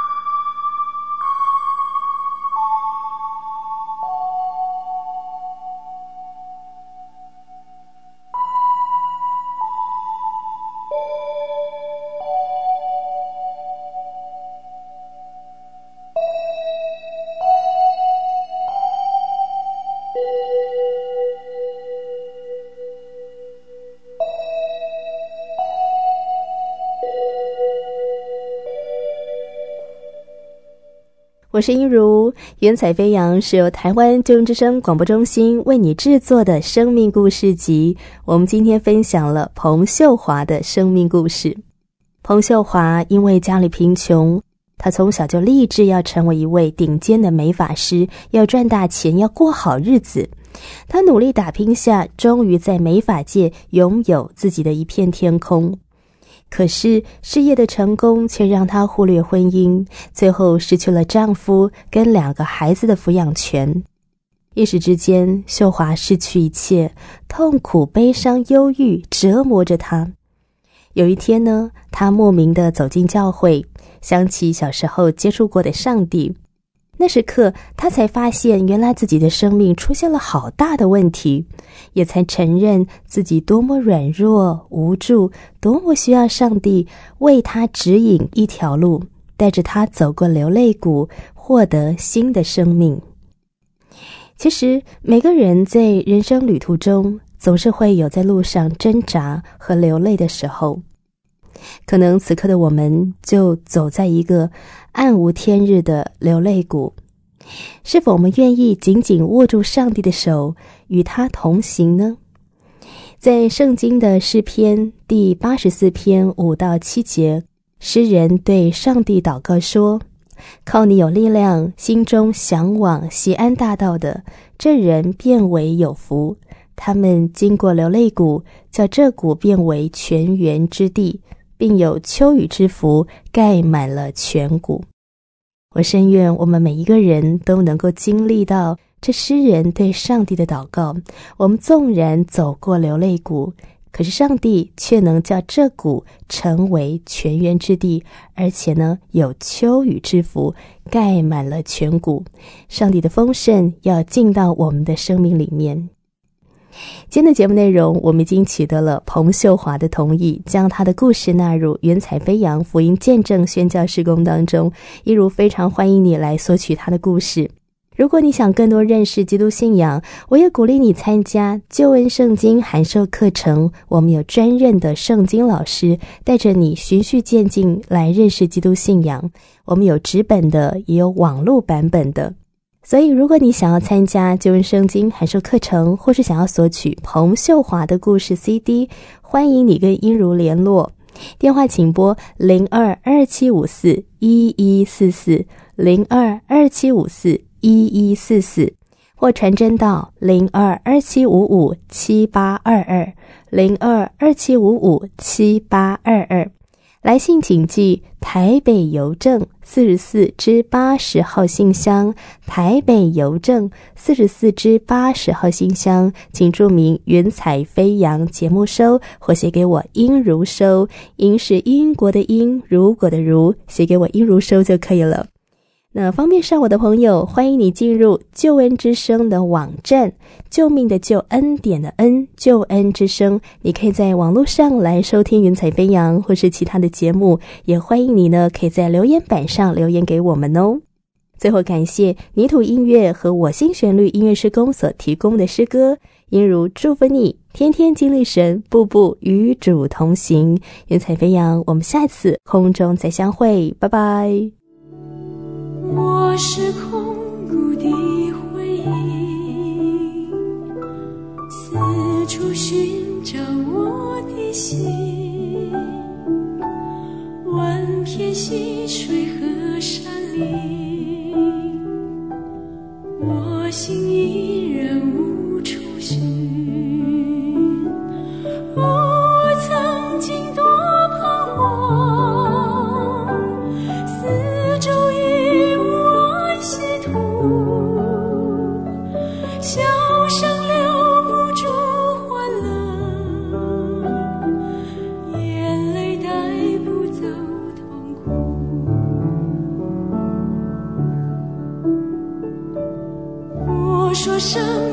我是英如，云彩飞扬是由台湾救恩之声广播中心为你制作的生命故事集。我们今天分享了彭秀华的生命故事。彭秀华因为家里贫穷，她从小就立志要成为一位顶尖的美发师，要赚大钱，要过好日子。她努力打拼下，终于在美发界拥有自己的一片天空。可是事业的成功却让她忽略婚姻，最后失去了丈夫跟2个孩子的抚养权。一时之间，秀华失去一切，痛苦、悲伤、忧郁折磨着她。有一天呢，她莫名地走进教会，想起小时候接触过的上帝。那时刻，她才发现原来自己的生命出现了好大的问题，也才承认自己多么软弱无助，多么需要上帝为她指引一条路，带着她走过流泪谷，获得新的生命。其实每个人在人生旅途中总是会有在路上挣扎和流泪的时候，可能此刻的我们就走在一个暗无天日的流泪谷，是否我们愿意紧紧握住上帝的手，与他同行呢？在圣经的诗篇第84篇5到7节， 诗人对上帝祷告说，靠你有力量，心中向往锡安大道的，这人变为有福。他们经过流泪谷，叫这谷变为泉源之地，并有秋雨之福，盖满了全谷。我深愿我们每一个人都能够经历到这诗人对上帝的祷告。我们纵然走过流泪谷，可是上帝却能叫这谷成为泉源之地，而且呢，有秋雨之福，盖满了全谷。上帝的丰盛要进到我们的生命里面。今天的节目内容，我们已经取得了彭秀华的同意，将他的故事纳入云彩飞扬福音见证宣教事工当中。一如非常欢迎你来索取他的故事。如果你想更多认识基督信仰，我也鼓励你参加救恩圣经函授课程。我们有专任的圣经老师带着你循序渐进来认识基督信仰。我们有纸本的，也有网络版本的。所以如果你想要参加救恩圣经函授课程，或是想要索取彭秀华的故事 CD， 欢迎你跟英如联络。电话请拨0227541144 0227541144，或传真到0227557822 0227557822。来信请寄台北邮政44支80号信箱，台北邮政44支80号信箱，请注明云彩飞扬节目收，或写给我英如收，英是英国的英，如果的如，写给我英如收就可以了。那方便上我的朋友，欢迎你进入救恩之声的网站，救命的救，恩典的恩，救恩之声。你可以在网络上来收听云彩飞扬或是其他的节目，也欢迎你呢可以在留言板上留言给我们哦。最后感谢泥土音乐和我心旋律音乐事工所提供的诗歌，音如祝福你天天经历神，步步与主同行。云彩飞扬，我们下次空中再相会，拜拜。 我是空谷的回忆，四处寻找我的心，万片溪水和山林，我心依然无处寻。我曾经多彷徨，四周笑声留不住欢乐，眼泪带不走痛苦。我说生